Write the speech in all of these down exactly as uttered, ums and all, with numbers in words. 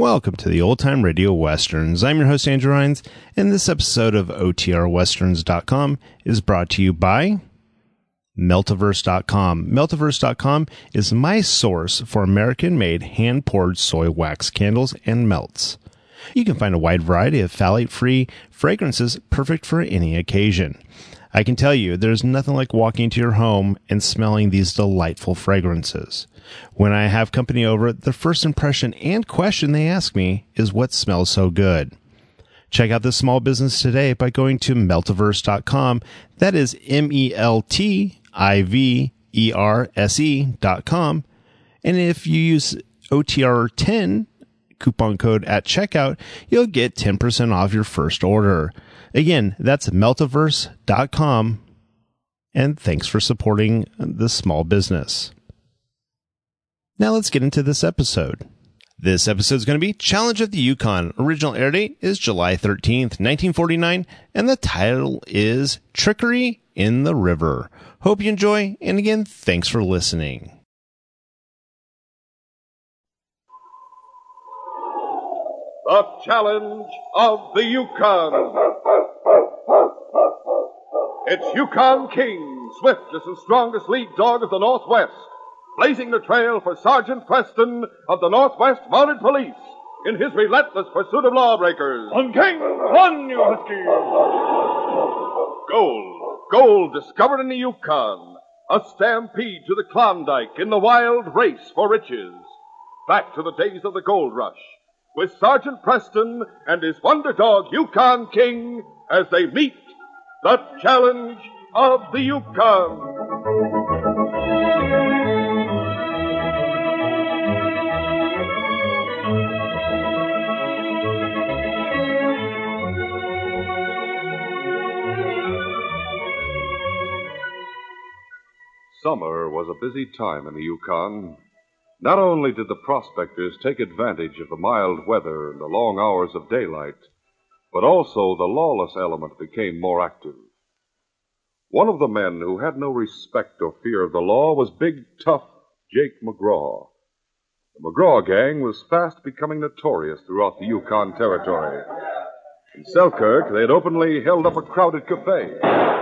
Welcome to the Old Time Radio Westerns. I'm your host, Andrew Hines, and this episode of O T R Westerns dot com is brought to you by Meltiverse dot com. Meltiverse dot com is my source for American-made, hand-poured soy wax candles and melts. You can find a wide variety of phthalate-free fragrances perfect for any occasion. I can tell you, there's nothing like walking into your home and smelling these delightful fragrances. When I have company over, the first impression and question they ask me is what smells so good. Check out this small business today by going to Meltiverse dot com. That is M E L T I V E R S E dot com. And if you use O T R ten coupon code at checkout, you'll get ten percent off your first order. Again, that's Meltiverse dot com. And thanks for supporting this small business. Now let's get into this episode. This episode is going to be Challenge of the Yukon. Original air date is July thirteenth, nineteen forty-nine, and the title is Trickery in the River. Hope you enjoy, and again, thanks for listening. The Challenge of the Yukon. It's Yukon King, swiftest and strongest lead dog of the Northwest, blazing the trail for Sergeant Preston of the Northwest Mounted Police in his relentless pursuit of lawbreakers. On, King! On, you husky! Gold. Gold discovered in the Yukon. A stampede to the Klondike in the wild race for riches. Back to the days of the gold rush, with Sergeant Preston and his wonder dog, Yukon King, as they meet the Challenge of the Yukon. Summer was a busy time in the Yukon. Not only did the prospectors take advantage of the mild weather and the long hours of daylight, but also the lawless element became more active. One of the men who had no respect or fear of the law was big, tough Jake McGraw. The McGraw gang was fast becoming notorious throughout the Yukon Territory. In Selkirk, they had openly held up a crowded cafe.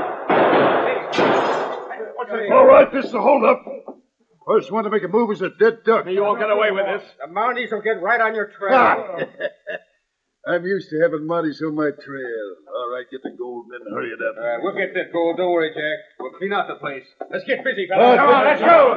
All right, this is a hold-up. First one to make a move is a dead duck. You won't get away with this. The Mounties will get right on your trail. Ah. I'm used to having Mounties on my trail. All right, get the gold and then hurry it up. All right, we'll get that gold. Don't worry, Jack. We'll clean out the place. Let's get busy, All fellas. right, Come on, let's go.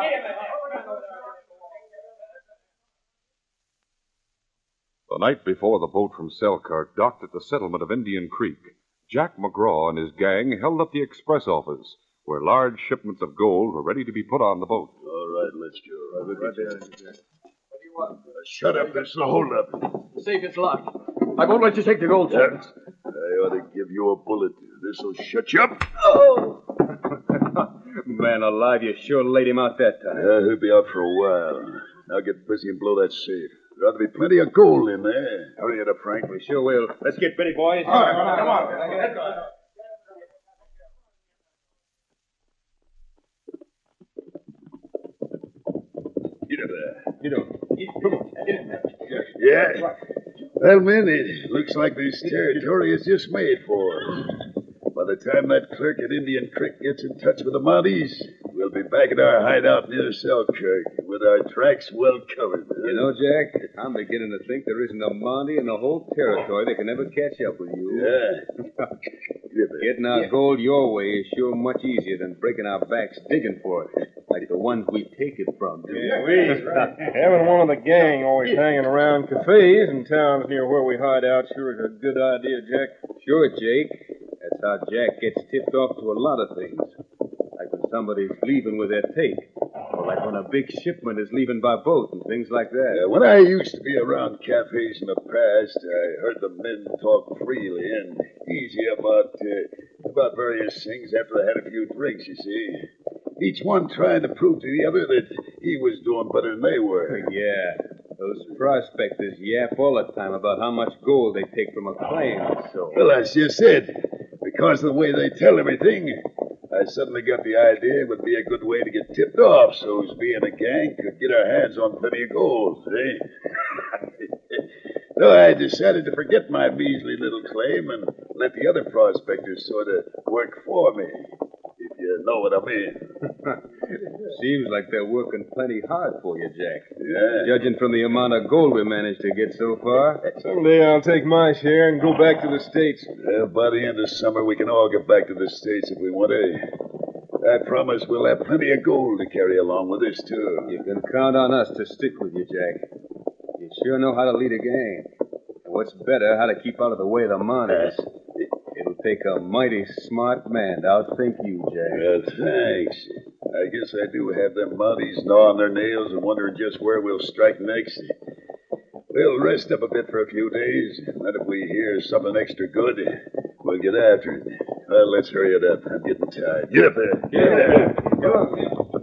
The night before the boat from Selkirk docked at the settlement of Indian Creek, Jack McGraw and his gang held up the express office, where large shipments of gold were ready to be put on the boat. All right, let's go. Right, right there. What do you want? Uh, shut up. This is a hold-up. The safe is locked. I won't let you take the gold, sir. I ought to give you a bullet. This'll shut you up. Oh! Man alive, you sure laid him out that time. Yeah, he'll be out for a while. Now get busy and blow that safe. There ought to be plenty of gold in there. Hurry it up, Frank. We sure will. Let's get busy, boys. All right, come on. Come on. Let's go. Get up there. You know, come on. Get in there. Yeah. Well, men, it looks like this territory is just made for us. By the time that clerk at Indian Creek gets in touch with the Mounties, we'll be back at our hideout near Selkirk with our tracks well covered. You know, Jack, I'm beginning to think there isn't a Mountie in the whole territory that can ever catch up with you. Yeah. Getting our gold your way is sure much easier than breaking our backs digging for it, like the ones we take it from. Yeah, we. Having one of the gang always hanging around cafes in towns near where we hide out sure is a good idea, Jack. Sure, Jake. That's how Jack gets tipped off to a lot of things. Like when somebody's leaving with their take. Or like when a big shipment is leaving by boat and things like that. Yeah, when I used to be around cafes in the past, I heard the men talk freely and easy about uh, about various things after they had a few drinks, you see. Each one trying to prove to the other that he was doing better than they were. Yeah. Those prospectors yap all the time about how much gold they take from a claim and so. Well, as you said, because of the way they tell everything, I suddenly got the idea it would be a good way to get tipped off, so as being a gang could get our hands on plenty of gold, eh? So I decided to forget my measly little claim and let the other prospectors sort of work for me, if you know what I mean. Seems like they're working plenty hard for you, Jack. Yeah. Judging from the amount of gold we managed to get so far. Someday I'll take my share and go back to the States. Well, by the end of summer, we can all get back to the States if we want to. I promise we'll have plenty of gold to carry along with us, too. You can count on us to stick with you, Jack. You sure know how to lead a gang. And what's better, how to keep out of the way of the Mounties. It'll take a mighty smart man to outthink you, Jack. Well, thanks. I guess I do have them Mounties gnawing their nails and wondering just where we'll strike next. We'll rest up a bit for a few days, and then if we hear something extra good, we'll get after it. Well, let's hurry it up. I'm getting tired. Get up there. Get up there. Come on.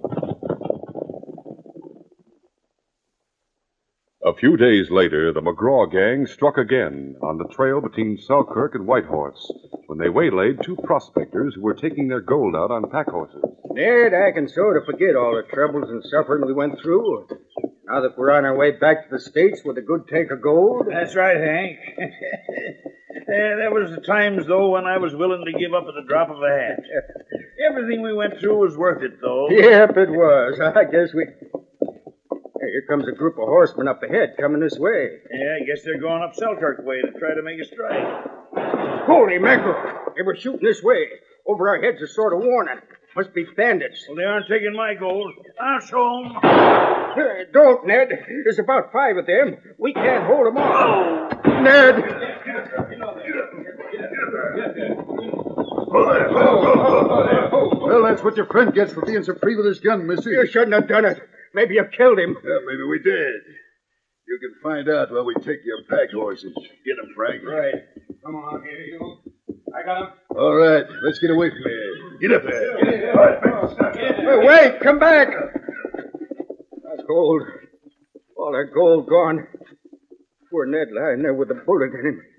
A few days later, the McGraw gang struck again on the trail between Selkirk and Whitehorse when they waylaid two prospectors who were taking their gold out on pack horses. Ned, I can sort of forget all the troubles and suffering we went through. Now that we're on our way back to the States with a good take of gold. That's right, Hank. uh, there was the times, though, when I was willing to give up at the drop of a hat. Everything we went through was worth it, though. Yep, it was. I guess we... Hey, here comes a group of horsemen up ahead, coming this way. Yeah, I guess they're going up Selkirk way to try to make a strike. Holy mackerel! They were shooting this way. Over our heads, a sort of warning. Must be bandits. Well, they aren't taking my gold. I'll show them. Uh, don't, Ned. There's about five of them. We can't hold them all. Oh. Ned! Well, that's what your friend gets for being so free with his gun, mister. You shouldn't have done it. Maybe you killed him. Well, maybe we did. You can find out while we take your pack horses. Get them, Frank. Right. Come on, here you. I got him. All right, let's get away from here. Get up there. All right. Hey, wait, come back. That's gold. All that gold gone. Poor Ned lying there with a bullet in him.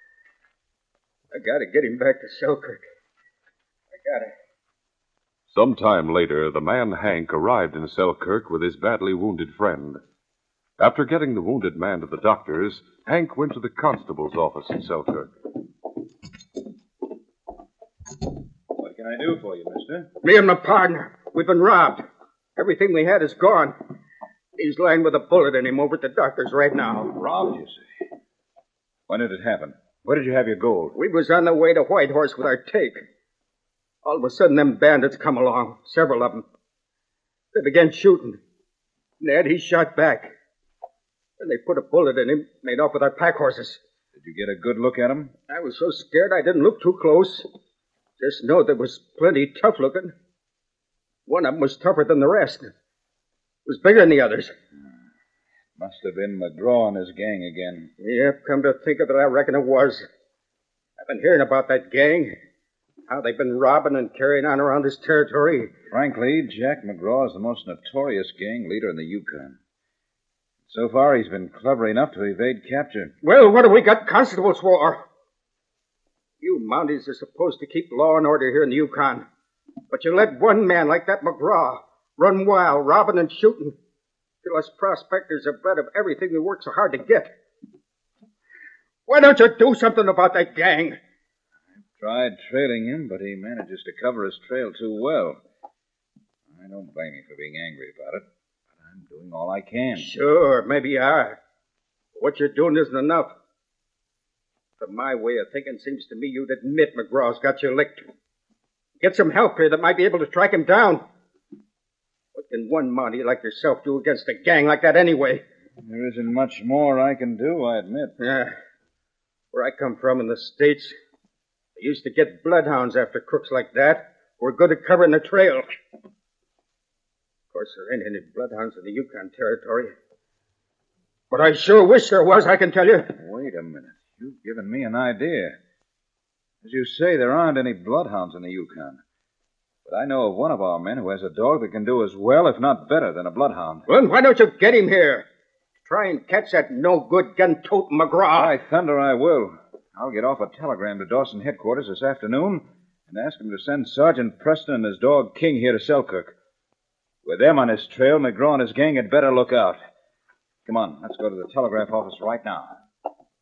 I gotta get him back to Selkirk. I gotta. Some time later, the man Hank arrived in Selkirk with his badly wounded friend. After getting the wounded man to the doctor's, Hank went to the constable's office in Selkirk. What can I do for you, mister? Me and my partner. We've been robbed. Everything we had is gone. He's lying with a bullet in him over at the doctor's right now. Robbed, you say? When did it happen? Where did you have your gold? We was on the way to Whitehorse with our take. All of a sudden, them bandits come along, several of them. They began shooting. Ned, he shot back. Then they put a bullet in him, made off with our pack horses. Did you get a good look at him? I was so scared I didn't look too close. Just know there was plenty tough looking. One of them was tougher than the rest. It was bigger than the others. Must have been McGraw and his gang again. Yep, come to think of it, I reckon it was. I've been hearing about that gang. How they've been robbing and carrying on around this territory. Frankly, Jack McGraw is the most notorious gang leader in the Yukon. So far, he's been clever enough to evade capture. Well, what have we got constables for? You Mounties are supposed to keep law and order here in the Yukon. But you let one man like that McGraw run wild, robbing and shooting, till us prospectors are bred of everything we work so hard to get. Why don't you do something about that gang? Tried trailing him, but he manages to cover his trail too well. I don't blame you for being angry about it, but I'm doing all I can. Sure, maybe you are. But what you're doing isn't enough. From my way of thinking, seems to me you'd admit McGraw's got you licked. Get some help here that might be able to track him down. What can one Mountie like yourself do against a gang like that anyway? There isn't much more I can do, I admit. Yeah. Where I come from in the States, they used to get bloodhounds after crooks like that. We're good at covering the trail. Of course, there ain't any bloodhounds in the Yukon Territory. But I sure wish there was, I can tell you. Wait a minute. You've given me an idea. As you say, there aren't any bloodhounds in the Yukon. But I know of one of our men who has a dog that can do as well, if not better, than a bloodhound. Well, why don't you get him here? Try and catch that no-good gun-toting McGraw. By thunder, I will. I'll get off a telegram to Dawson headquarters this afternoon and ask him to send Sergeant Preston and his dog King here to Selkirk. With them on his trail, McGraw and his gang had better look out. Come on, let's go to the telegraph office right now.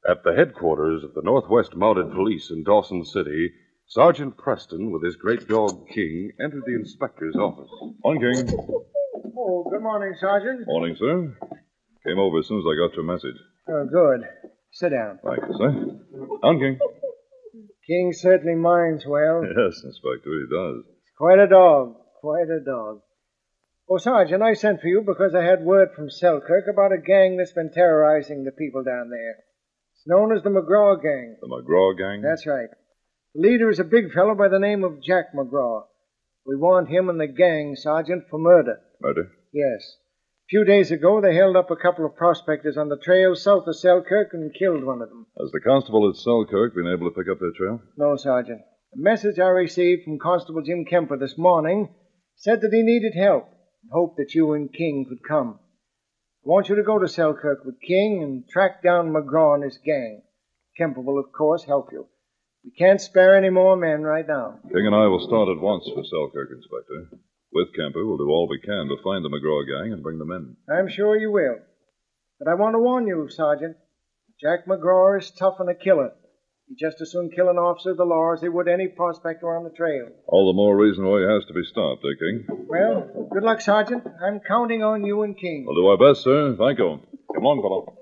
At the headquarters of the Northwest Mounted Police in Dawson City, Sergeant Preston, with his great dog King, entered the inspector's office. On, King. Oh, good morning, Sergeant. Morning, sir. Came over as soon as I got your message. Oh, good. Sit down. Thank you, sir. On, King. King certainly minds well. Yes, Inspector, he does. Quite a dog. Quite a dog. Oh, Sergeant, I sent for you because I had word from Selkirk about a gang that's been terrorizing the people down there. It's known as the McGraw Gang. The McGraw Gang? That's right. The leader is a big fellow by the name of Jack McGraw. We want him and the gang, Sergeant, for murder. Murder? Yes. A few days ago, they held up a couple of prospectors on the trail south of Selkirk and killed one of them. Has the constable at Selkirk been able to pick up their trail? No, Sergeant. The message I received from Constable Jim Kemper this morning said that he needed help and hoped that you and King could come. I want you to go to Selkirk with King and track down McGraw and his gang. Kemper will, of course, help you. We can't spare any more men right now. King and I will start at once for Selkirk, Inspector. With Kemper, we'll do all we can to find the McGraw gang and bring them in. I'm sure you will. But I want to warn you, Sergeant. Jack McGraw is tough and a killer. He'd just as soon kill an officer of the law as he would any prospector on the trail. All the more reason why he has to be stopped, eh, King? Well, good luck, Sergeant. I'm counting on you and King. We'll do our best, sir. Thank you. Come along, fellow.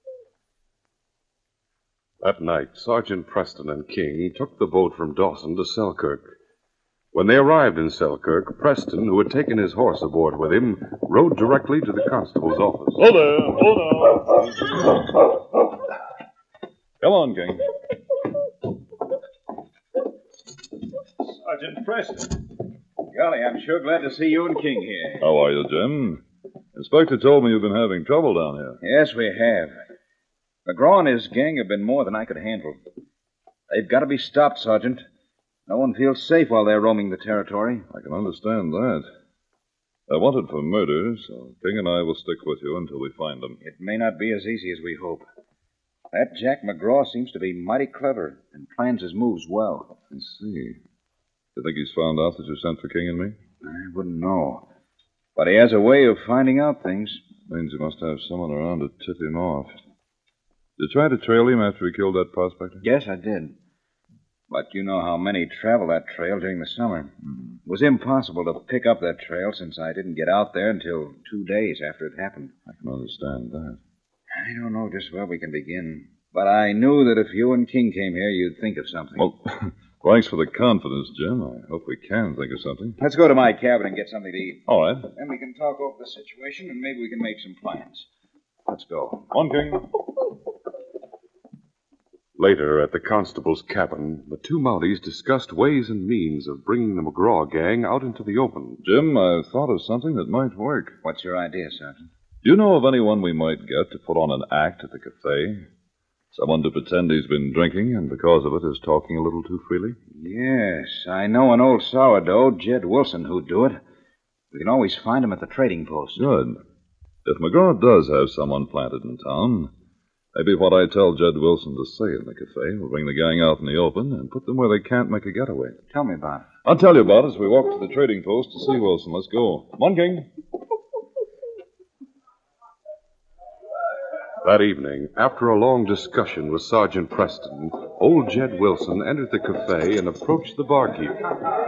That night, Sergeant Preston and King took the boat from Dawson to Selkirk. When they arrived in Selkirk, Preston, who had taken his horse aboard with him, rode directly to the constable's office. Hold there, hold on. Come on, King. Sergeant Preston. Golly, I'm sure glad to see you and King here. How are you, Jim? Inspector told me you've been having trouble down here. Yes, we have. McGraw and his gang have been more than I could handle. They've got to be stopped, Sergeant. No one feels safe while they're roaming the territory. I can understand that. They're wanted for murder, so King and I will stick with you until we find them. It may not be as easy as we hope. That Jack McGraw seems to be mighty clever and plans his moves well. I see. You think he's found out that you sent for King and me? I wouldn't know. But he has a way of finding out things. Means he must have someone around to tip him off. Did you try to trail him after he killed that prospector? Yes, I did. But you know how many travel that trail during the summer. Mm. It was impossible to pick up that trail since I didn't get out there until two days after it happened. I can understand that. I don't know just where we can begin. But I knew that if you and King came here, you'd think of something. Well, thanks for the confidence, Jim. I hope we can think of something. Let's go to my cabin and get something to eat. All right. Then we can talk over the situation and maybe we can make some plans. Let's go. On, King. Later, at the constable's cabin, the two Mounties discussed ways and means of bringing the McGraw gang out into the open. Jim, I've thought of something that might work. What's your idea, Sergeant? Do you know of anyone we might get to put on an act at the cafe? Someone to pretend he's been drinking and because of it is talking a little too freely? Yes, I know an old sourdough, Jed Wilson, who'd do it. We can always find him at the trading post. Good. If McGraw does have someone planted in town, maybe what I tell Jed Wilson to say in the cafe will bring the gang out in the open and put them where they can't make a getaway. Tell me about it. I'll tell you about it as we walk to the trading post to see Wilson. Let's go. Come on, King. That evening, after a long discussion with Sergeant Preston, old Jed Wilson entered the cafe and approached the barkeep.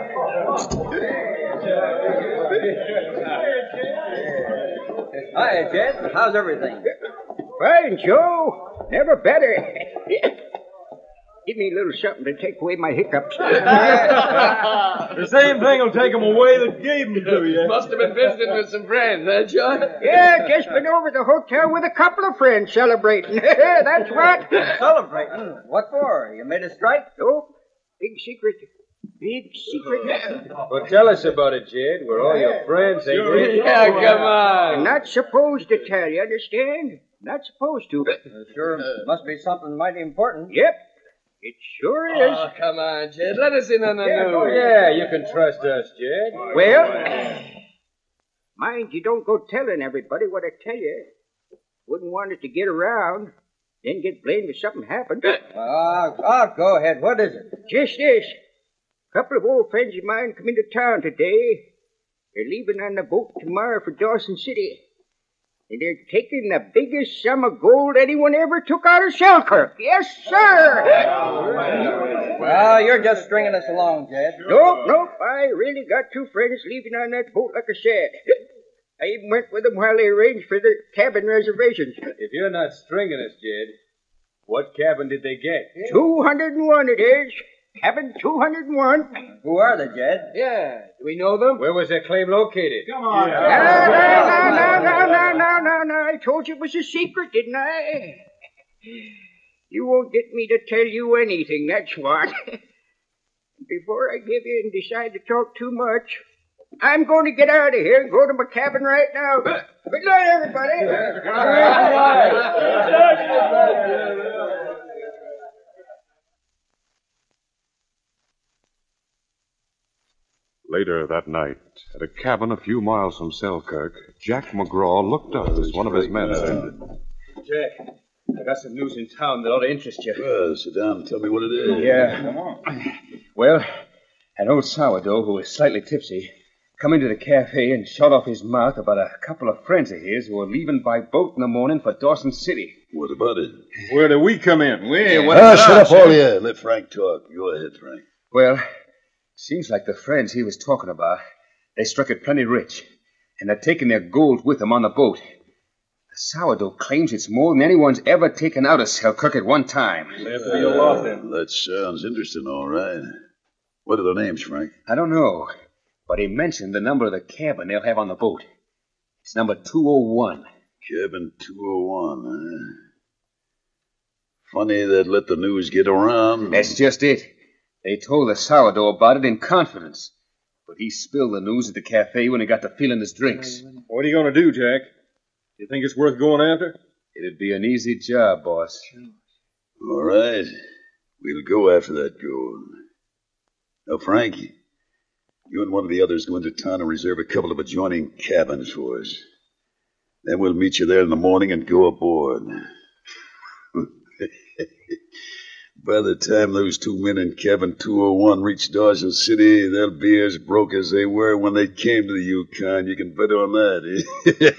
Hi, Jed. How's everything? Fine, Joe. Never better. Give me a little something to take away my hiccups. The same thing will take them away that gave them to you. Must have been visiting with some friends, huh, John? Yeah, just been over to the hotel with a couple of friends celebrating. That's what. Celebrating? What for? You made a strike? Oh, big secret. Big secret. Well, tell us about it, Jed. We're all your friends, ain't we? Yeah, come on. I'm not supposed to tell you, understand? Not supposed to. Uh, sure must be something mighty important. Yep. It sure is. Oh, come on, Jed. Let us in on the yeah, news. Yeah, you can trust us, Jed. Well, mind you don't go telling everybody what I tell you. Wouldn't want it to get around, then get blamed if something happened. Ah, uh, uh, go ahead. What is it? Just this. A couple of old friends of mine come into town today. They're leaving on the boat tomorrow for Dawson City. And they're taking the biggest sum of gold anyone ever took out of Selkirk. Yes, sir. Well, you're just stringing us along, Jed. Nope, nope. I really got two friends leaving on that boat, like I said. I even went with them while they arranged for the cabin reservations. If you're not stringing us, Jed, what cabin did they get? two hundred and one it is. Cabin two hundred and one. Who are they, Jed? Yeah. Do we know them? Where was their claim located? Come on. No, no, no, no, no, no, no, no. I told you it was a secret, didn't I? You won't get me to tell you anything, that's what. Before I give in and decide to talk too much, I'm going to get out of here and go to my cabin right now. Good night, everybody. Later that night, at a cabin a few miles from Selkirk, Jack McGraw looked up as one of his men said, Jack, I got some news in town that ought to interest you. Well, sit down and tell me what it is. Yeah. Come on. Well, an old sourdough who was slightly tipsy come into the cafe and shot off his mouth about a couple of friends of his who were leaving by boat in the morning for Dawson City. What about it? Where do we come in? We ain't what Ah, shut up, all you. Let Frank talk. Go ahead, Frank. Well, seems like the friends he was talking about, they struck it plenty rich, and they're taking their gold with them on the boat. The sourdough claims it's more than anyone's ever taken out of Selkirk at one time. Uh, that sounds interesting, all right. What are their names, Frank? I don't know, but he mentioned the number of the cabin they'll have on the boat. It's number two oh one. Cabin two oh one, huh? Funny they'd let the news get around. That's just it. They told the sourdough about it in confidence, but he spilled the news at the cafe when he got to feeling his drinks. What are you going to do, Jack? You think it's worth going after? It'd be an easy job, boss. All right. We'll go after that gold. Now, Frank, you and one of the others go into town and reserve a couple of adjoining cabins for us. Then we'll meet you there in the morning and go aboard. By the time those two men in cabin two oh one reach Dawson City, they'll be as broke as they were when they came to the Yukon. You can bet on that. Eh?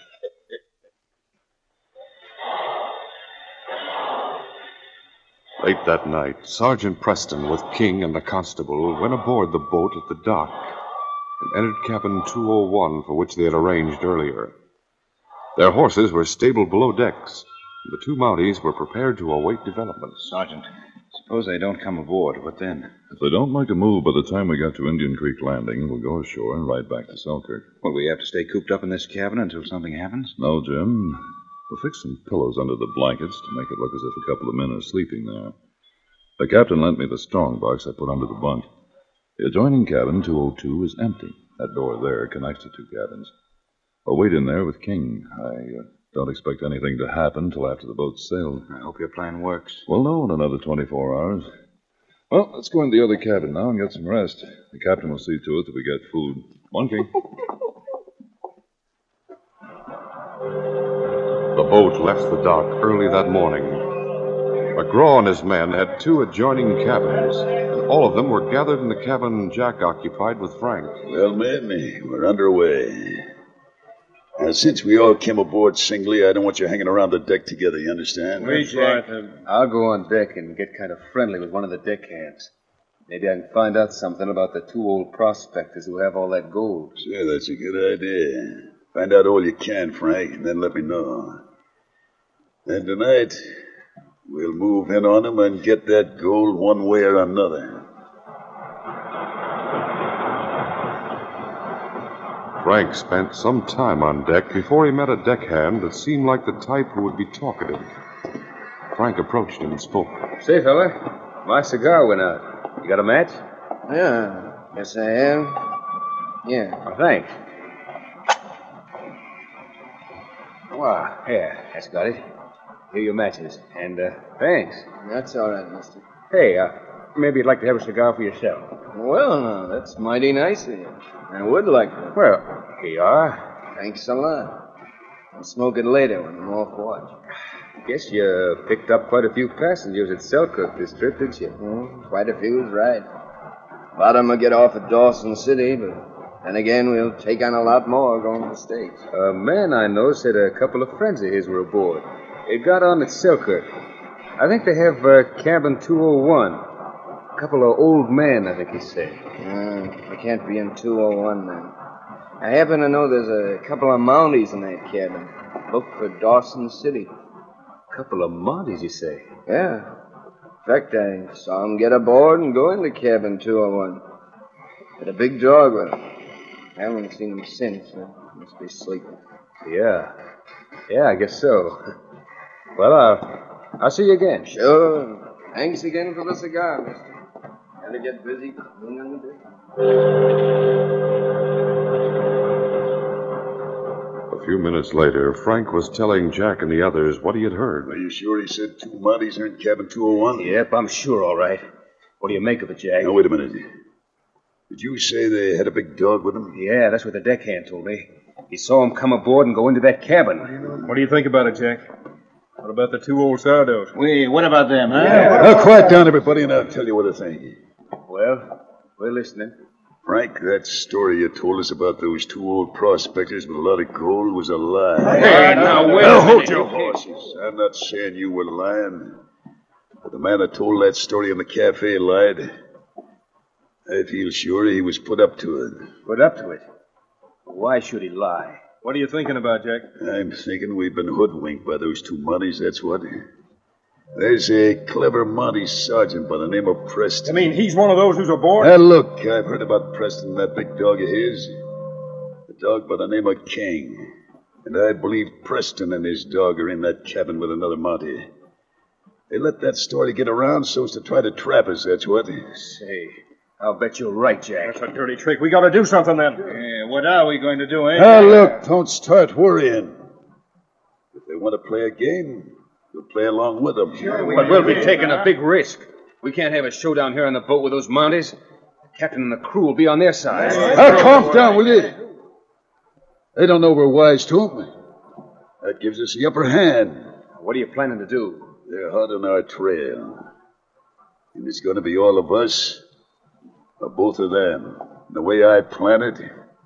Late that night, Sergeant Preston with King and the constable went aboard the boat at the dock and entered cabin two oh one for which they had arranged earlier. Their horses were stabled below decks. The two Mounties were prepared to await developments. Sergeant, suppose they don't come aboard. What then? If they don't make a move by the time we get to Indian Creek Landing, we'll go ashore and ride back to Selkirk. Will we have to stay cooped up in this cabin until something happens? No, Jim. We'll fix some pillows under the blankets to make it look as if a couple of men are sleeping there. The captain lent me the strong box I put under the bunk. The adjoining cabin, two oh two, is empty. That door there connects the two cabins. I'll wait in there with King. I uh, don't expect anything to happen till after the boat's sailed. I hope your plan works. We'll know in another twenty-four hours. Well, let's go into the other cabin now and get some rest. The captain will see to it that we get food. Come on, King. The boat left the dock early that morning. McGraw and his men had two adjoining cabins, and all of them were gathered in the cabin Jack occupied with Frank. Well, men, we're underway. Now, since we all came aboard singly, I don't want you hanging around the deck together, you understand? Wait, Jack. I'll go on deck and get kind of friendly with one of the deckhands. Maybe I can find out something about the two old prospectors who have all that gold. Sure, that's a good idea. Find out all you can, Frank, and then let me know. And tonight, we'll move in on them and get that gold one way or another. Frank spent some time on deck before he met a deckhand that seemed like the type who would be talkative. Frank approached him and spoke. Say, fella, my cigar went out. You got a match? Yeah, yes I have. Yeah. Oh, thanks. Wow, yeah, that's got it. Here are your matches. And, uh, thanks. That's all right, mister. Hey, uh, maybe you'd like to have a cigar for yourself. Well, now, that's mighty nice of you. I would like one. Well, here you are. Thanks a lot. I'll smoke it later when I'm off watch. Guess you picked up quite a few passengers at Selkirk this trip, didn't you? Hmm, quite a few is right. A lot of them will get off at Dawson City, but Then again, we'll take on a lot more going to the States. A man I know said a couple of friends of his were aboard. They got on at Selkirk. I think they have uh, cabin two oh one. A couple of old men, I think he said. Uh, we can't be in two oh one then. I happen to know there's a couple of Mounties in that cabin. Booked for Dawson City. A couple of Mounties, you say? Yeah. In fact, I saw them get aboard and go into cabin two oh one. Had a big dog with them. I haven't seen them since. So must be sleeping. Yeah. Yeah, I guess so. Well, uh, I'll see you again. Sure. Thanks again for the cigar, mister. Gotta get busy cleaning the business. A few minutes later, Frank was telling Jack and the others what he had heard. Are you sure he said two Mounties are in cabin two oh one? Yep, I'm sure, all right. What do you make of it, Jack? Now, wait a minute. Did you say they had a big dog with them? Yeah, that's what the deckhand told me. He saw him come aboard and go into that cabin. What do you think about it, Jack? What about the two old sourdoughs? Wait, what about them, huh? Yeah, well, quiet down, everybody, and I'll tell you what I think. Well, we're listening. Frank, that story you told us about those two old prospectors with a lot of gold was a lie. Hey, now, wait Now, a hold minute. your horses. I'm not saying you were lying. But the man that told that story in the cafe lied. I feel sure he was put up to it. Put up to it? Why should he lie? What are you thinking about, Jack? I'm thinking we've been hoodwinked by those two Mounties, that's what. There's a clever Mountie sergeant by the name of Preston. I mean, he's one of those who's aboard? Now, look, I've heard about Preston, that big dog of his. A dog by the name of King. And I believe Preston and his dog are in that cabin with another Mountie. They let that story get around so as to try to trap us, that's what. Say, I'll bet you're right, Jack. That's a dirty trick. We gotta do something then. Yeah, what are we going to do, eh? Now, look, don't start worrying. If they want to play a game, we'll play along with them. But we'll be taking a big risk. We can't have a showdown here on the boat with those Mounties. The captain and the crew will be on their side. Now, calm down, will you? They don't know we're wise to them. That gives us the upper hand. What are you planning to do? They're hot on our trail. And it's going to be all of us, or both of them. The way I plan it,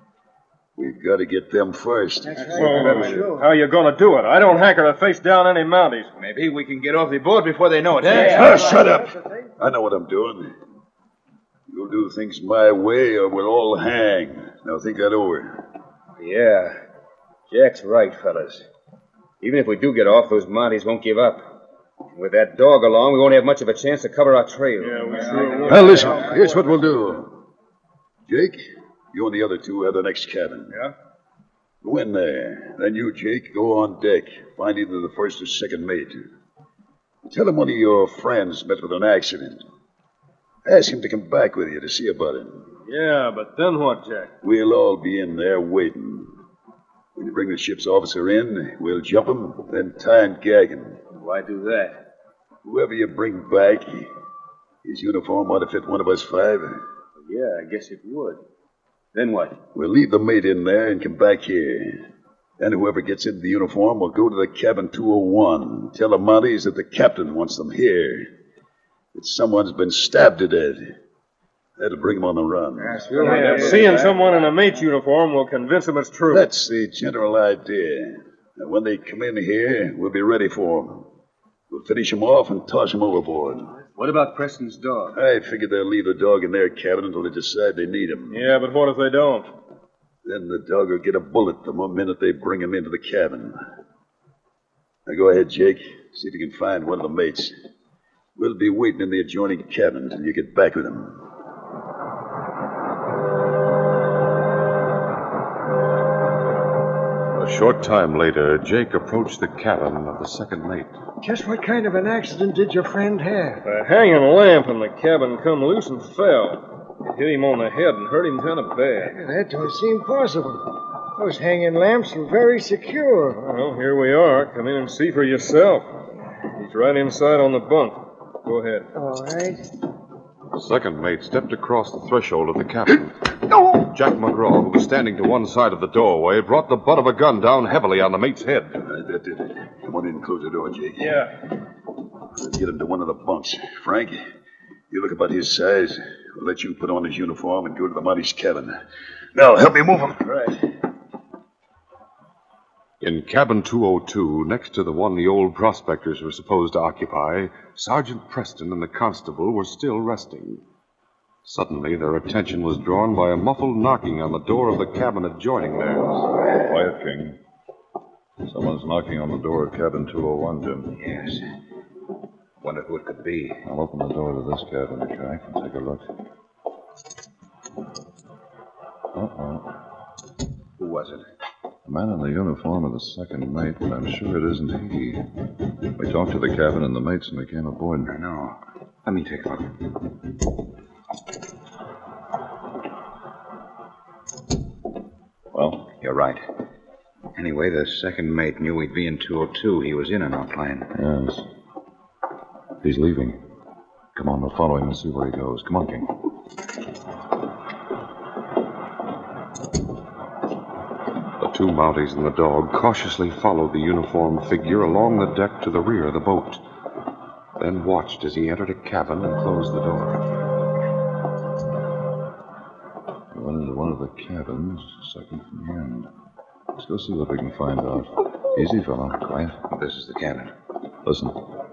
we've got to get them first. So, how are you gonna do it? I don't hanker to face down any Mounties. Maybe we can get off the boat before they know it. Oh, shut up. I know what I'm doing. You'll do things my way or we'll all hang. Now think that over. Yeah. Jack's right, fellas. Even if we do get off, those Mounties won't give up. With that dog along, we won't have much of a chance to cover our trail. Yeah, we sure will. Now listen, here's what we'll do. Jake, you and the other two have the next cabin. Yeah? Go in there. Then you, Jake, go on deck. Find either the first or second mate. Tell him one of your friends met with an accident. Ask him to come back with you to see about him. Yeah, but then what, Jack? We'll all be in there waiting. When you bring the ship's officer in, we'll jump him, then tie and gag him. Why do that? Whoever you bring back, his uniform ought to fit one of us five. Yeah, I guess it would. Then what? We'll leave the mate in there and come back here. Then whoever gets into the uniform will go to the cabin two oh one. Tell the Mounties that the captain wants them here. That someone's been stabbed to death. That'll bring them on the run. Yeah, seeing someone in a mate's uniform will convince them it's true. That's the general idea. And when they come in here, we'll be ready for them. We'll finish them off and toss them overboard. What about Preston's dog? I figure they'll leave the dog in their cabin until they decide they need him. Yeah, but what if they don't? Then the dog will get a bullet the minute they bring him into the cabin. Now go ahead, Jake. See if you can find one of the mates. We'll be waiting in the adjoining cabin until you get back with him. A short time later, Jake approached the cabin of the second mate. Just what kind of an accident did your friend have? A hanging lamp in the cabin come loose and fell. It hit him on the head and hurt him kind of bad. That don't seem possible. Those hanging lamps were very secure. Well, here we are. Come in and see for yourself. He's right inside on the bunk. Go ahead. All right. The second mate stepped across the threshold of the cabin. Jack McGraw, who was standing to one side of the doorway, brought the butt of a gun down heavily on the mate's head. Uh, that did it. Come on in and close the door, Jake. Yeah. Let's get him to one of the bunks. Frank, you look about his size. We'll let you put on his uniform and go to the Mounties' cabin. Now, help me move him. Right. In cabin two oh two, next to the one the old prospectors were supposed to occupy, Sergeant Preston and the constable were still resting. Suddenly, their attention was drawn by a muffled knocking on the door of the cabin adjoining theirs. Quiet, King. Someone's knocking on the door of cabin two oh one, Jim. Yes. Wonder who it could be. I'll open the door to this cabin, Jack, and take a look. Uh-oh. Who was it? A man in the uniform of the second mate, but I'm sure it isn't he. We talked to the cabin and the mates and we came aboard. I know. Let me take a look. Well? You're right. Anyway, the second mate knew we'd be in two oh two. He was in on our plan. Yes. He's leaving. Come on, we'll follow him and see where he goes. Come on, King. The two Mounties and the dog cautiously followed the uniformed figure along the deck to the rear of the boat, then watched as he entered a cabin and closed the door. We went into one of the cabins, second from the end. Let's go see what we can find out. Easy, fellow. Quiet. This is the cabin. Listen.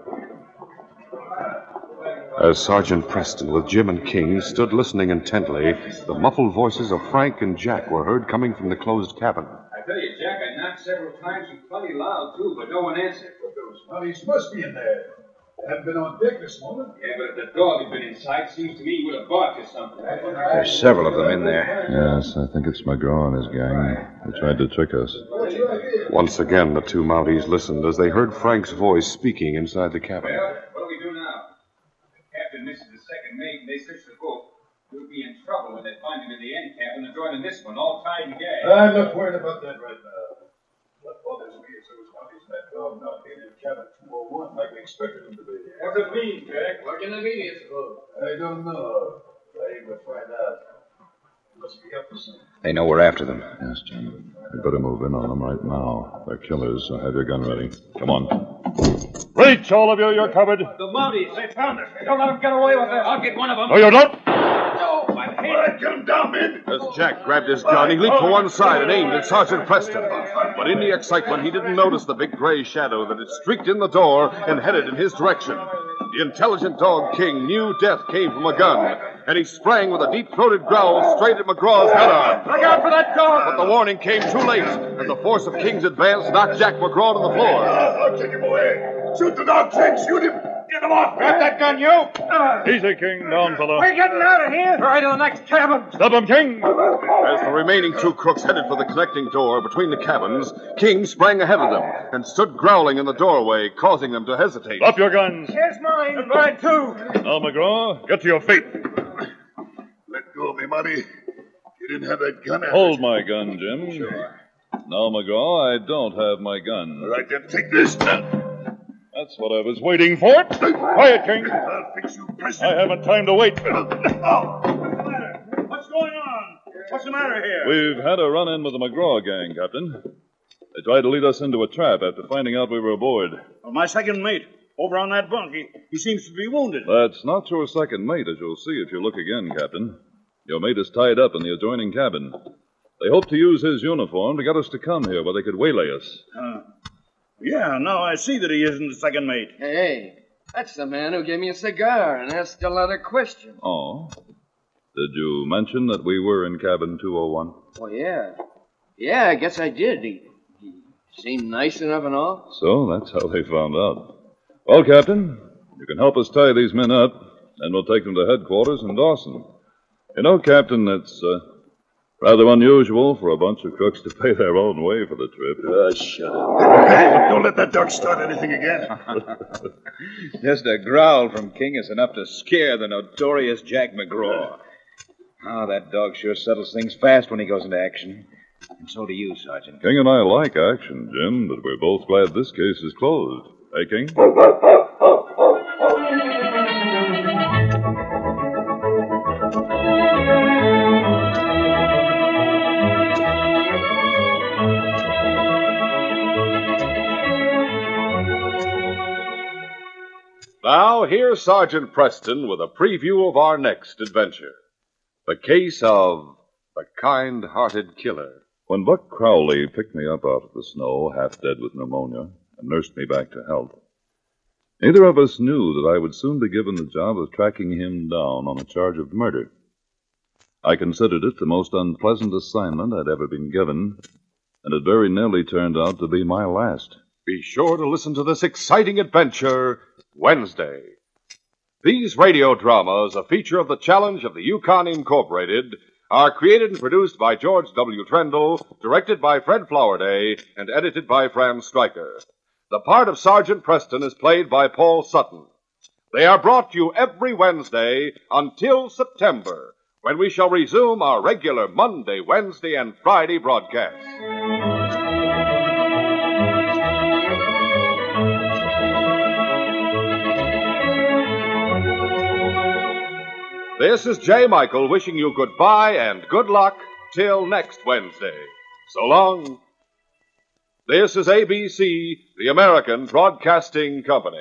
As Sergeant Preston with Jim and King stood listening intently, the muffled voices of Frank and Jack were heard coming from the closed cabin. I tell you, Jack, I knocked several times and plenty loud, too, but no one answered. But those Mounties must be in there. They haven't been on deck this morning. Yeah, but if the dog had been inside, seems to me he would have barked or something. There's several of them in there. Yes, I think it's McGraw and his gang. They tried to trick us. Once again, the two Mounties listened as they heard Frank's voice speaking inside the cabin. Well, what do we do now? If Captain misses the second mate and they search the boat, we'll be in trouble when they find him in the end cabin and join in this one, all tied and gagged. I'm not worried about that right now. What bothers me is those Mounties and that dog not being in cabin two oh one like we expected them to be. What's it mean, Jack? What can it mean, you suppose? I don't know. I ain't gonna find out. Must be up to something. They know we're after them. Yes, Jim. We better move in on them right now. They're killers, so have your gun ready. Come on. Reach, all of you. You're covered. The Mounties, they found us. Don't let them get away with us. I'll get one of them. No, you don't. No, my head. All right, get him down, men. As Jack grabbed his gun, he leaped to one side and aimed at Sergeant Preston. But in the excitement, he didn't notice the big gray shadow that had streaked in the door and headed in his direction. The intelligent dog King knew death came from a gun, and he sprang with a deep-throated growl straight at McGraw's head on. Look out for that dog! But the warning came too late, and the force of King's advance knocked Jack McGraw to the floor. I'll take him away. Shoot the dog, King. Shoot him. Get him off. Grab that gun, you! Easy, King. Down, fellow. We're getting out of here. Right to the next cabin. Stop him, King. As the remaining two crooks headed for the connecting door between the cabins, King sprang ahead of them and stood growling in the doorway, causing them to hesitate. Drop your guns. Here's mine. And mine, too. Now, McGraw, get to your feet. Let go of me, Monty. You didn't have that gun. Hold my gun, Jim. Sure. No, McGraw, I don't have my gun. All right, then take this. That's what I was waiting for. Quiet, King. I'll fix you, Preston. I haven't time to wait. What's going on? What's the matter here? We've had a run-in with the McGraw gang, Captain. They tried to lead us into a trap after finding out we were aboard. Well, my second mate, over on that bunk, he, he seems to be wounded. That's not your second mate, as you'll see if you look again, Captain. Your mate is tied up in the adjoining cabin. They hope to use his uniform to get us to come here where they could waylay us. Uh, yeah, now I see that he isn't the second mate. Hey, that's the man who gave me a cigar and asked a lot of questions. Oh? Did you mention that we were in cabin two oh one? Well, yeah. Yeah, I guess I did. He, he seemed nice enough and all. So that's how they found out. Well, Captain, you can help us tie these men up, and we'll take them to headquarters in Dawson. You know, Captain, it's uh, rather unusual for a bunch of crooks to pay their own way for the trip. Uh, shut up. Don't let that dog start anything again. Just a growl from King is enough to scare the notorious Jack McGraw. Oh, that dog sure settles things fast when he goes into action. And so do you, Sergeant. King and I like action, Jim, but we're both glad this case is closed. Hey, King? Now, here's Sergeant Preston with a preview of our next adventure. The case of the kind-hearted killer. When Buck Crowley picked me up out of the snow, half dead with pneumonia, and nursed me back to health, neither of us knew that I would soon be given the job of tracking him down on a charge of murder. I considered it the most unpleasant assignment I'd ever been given, and it very nearly turned out to be my last. Be sure to listen to this exciting adventure Wednesday. These radio dramas, a feature of the Challenge of the Yukon Incorporated, are created and produced by George W. Trendle, directed by Fred Flowerday, and edited by Fran Stryker. The part of Sergeant Preston is played by Paul Sutton. They are brought to you every Wednesday until September, when we shall resume our regular Monday, Wednesday, and Friday broadcasts. This is J. Michael wishing you goodbye and good luck till next Wednesday. So long. This is A B C, the American Broadcasting Company.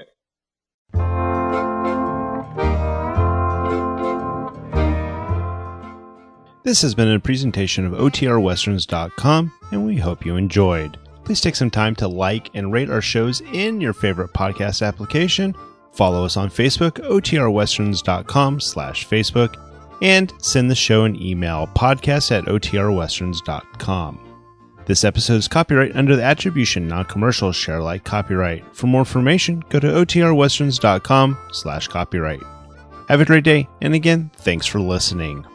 This has been a presentation of O T R Westerns dot com, and we hope you enjoyed. Please take some time to like and rate our shows in your favorite podcast application. Follow us on Facebook, O T R Westerns dot com slash Facebook, and send the show an email, podcast at O T R Westerns dot com. This episode is copyright under the Attribution Non-Commercial Share Alike copyright. For more information, go to O T R Westerns dot com slash copyright. Have a great day, and again, thanks for listening.